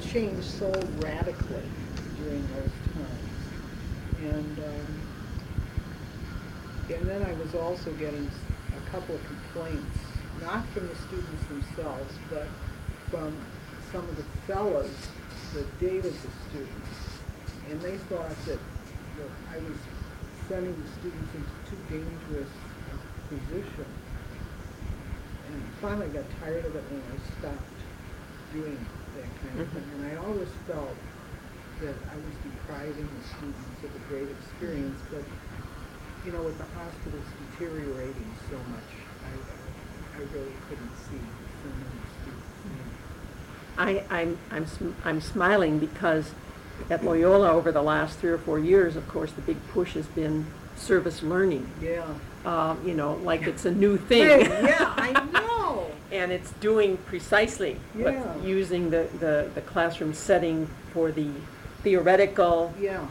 changed so radically during those times. And then I was also getting a couple of complaints, not from the students themselves, but from some of the fellows that dated the students. And they thought that I was sending the students into too dangerous a position. And finally got tired of it when I stopped doing that kind of thing. And I always felt that I was depriving the students of a great experience, but you know, with the hospitals deteriorating so much, I really couldn't see so many students. I'm smiling because at Loyola over the last 3 or 4 years, of course, the big push has been service learning. Yeah. You know, like it's a new thing. Yeah, I know. And it's doing precisely Yeah. what, using the classroom setting for the theoretical Yeah.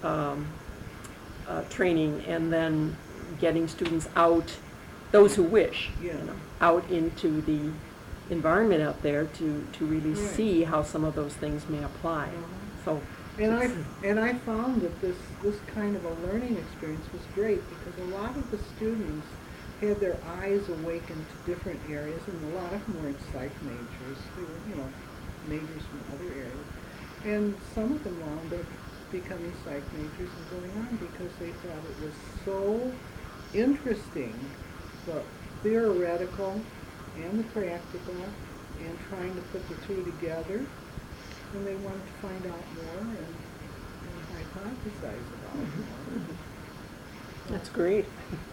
training, and then getting students out, those who wish, Yeah. you know, out into the environment out there to really Right. see how some of those things may apply. So, And I found that this kind of a learning experience was great because a lot of the students had their eyes awakened to different areas, and a lot of them were psych majors. They were, you know, majors from other areas. And some of them wound up becoming psych majors and going on because they thought it was so interesting, the theoretical and the practical, and trying to put the two together. And they wanted to find out more and hypothesize about it more. that's great.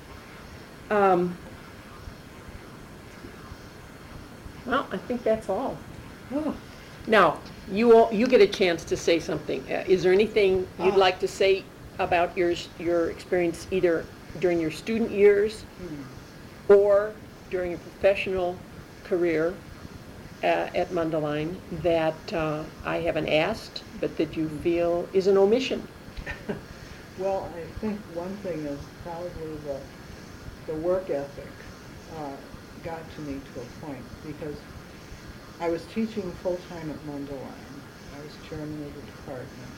Well, I think that's all. Oh, Now, you get a chance to say something. Is there anything you'd like to say about your experience either during your student years or during your professional career at Mundelein that I haven't asked, but that you feel is an omission? well, I think one thing is probably the work ethic got to me to a point because I was teaching full-time at Mundelein. I was chairman of the department.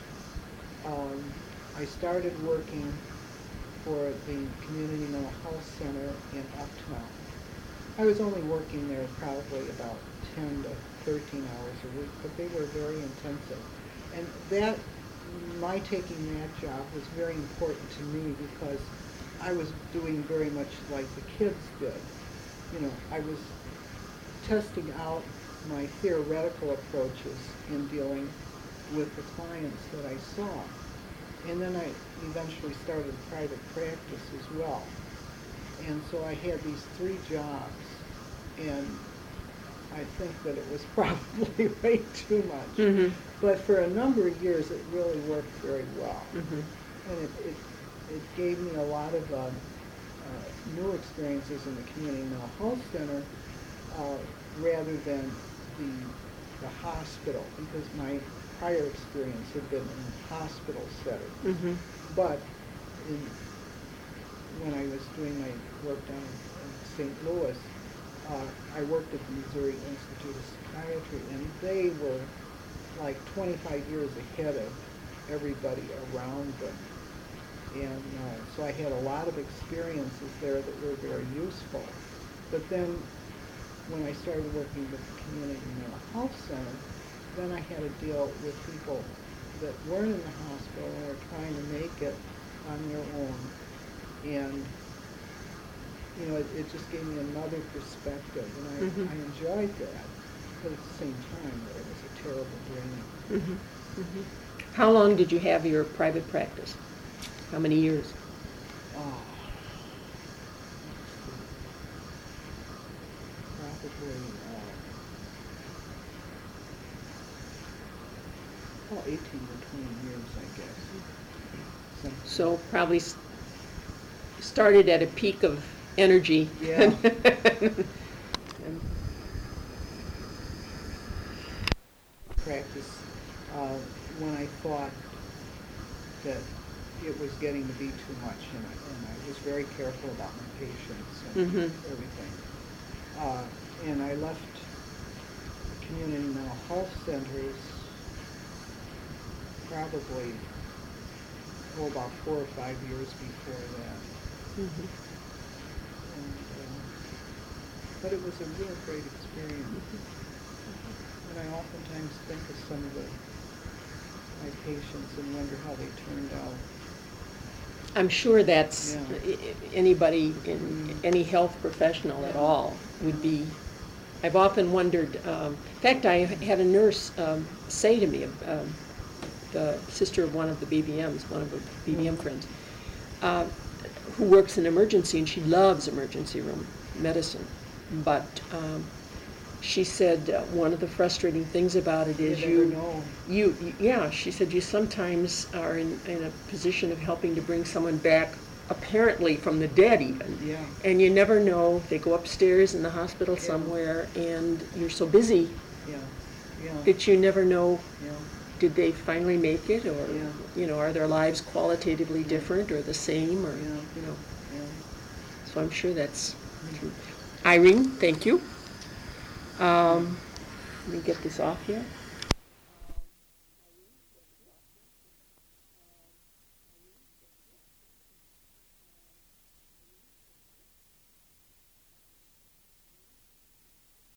I started working for the Community Mental Health Center in Uptown. I was only working there probably about 10 to 13 hours a week, but they were very intensive. And my taking that job was very important to me because I was doing very much like the kids did. You know, I was testing out my theoretical approaches in dealing with the clients that I saw. And then I eventually started private practice as well. And so I had these 3 jobs, and I think that it was probably way too much. Mm-hmm. But for a number of years, it really worked very well. Mm-hmm. And it gave me a lot of new experiences in the Community Mental Health Center rather than the hospital, because my prior experience had been in the hospital setting. Mm-hmm. But when I was doing my work down in St. Louis, I worked at the Missouri Institute of Psychiatry, and they were like 25 years ahead of everybody around them. And so I had a lot of experiences there that were very useful. But then when I started working with the Community Mental Health Center, then I had to deal with people that weren't in the hospital and were trying to make it on their own. And, you know, it just gave me another perspective, and I enjoyed that. But at the same time, it was a terrible drain. Mm-hmm. Mm-hmm. How long did you have your private practice? How many years? Probably 18 to 20 years, I guess. Something. So probably started at a peak of energy. Yeah. Practice when I thought that it was getting to be too much, and I was very careful about my patients and everything. And I left the community mental health centers probably, about 4 or 5 years before that. Mhm. And, but it was a real great experience. And I oftentimes think of some of my patients and wonder how they turned out. I'm sure that's, Yeah. anybody in any health professional at all would be, I've often wondered, in fact, I had a nurse say to me, the sister of one of the BBMs, one of the BBM friends, uh, who works in emergency, and she loves emergency room medicine, but she said one of the frustrating things about it is You never know. yeah, she said you sometimes are in a position of helping to bring someone back apparently from the dead even. Yeah. And you never know, they go upstairs in the hospital Yeah. somewhere and you're so busy Yeah. Yeah. that you never know, Yeah. did they finally make it, or, Yeah. are their lives qualitatively Yeah. different or the same, or, Yeah. Yeah. so I'm sure that's true. Irene, thank you. Let me get this off here.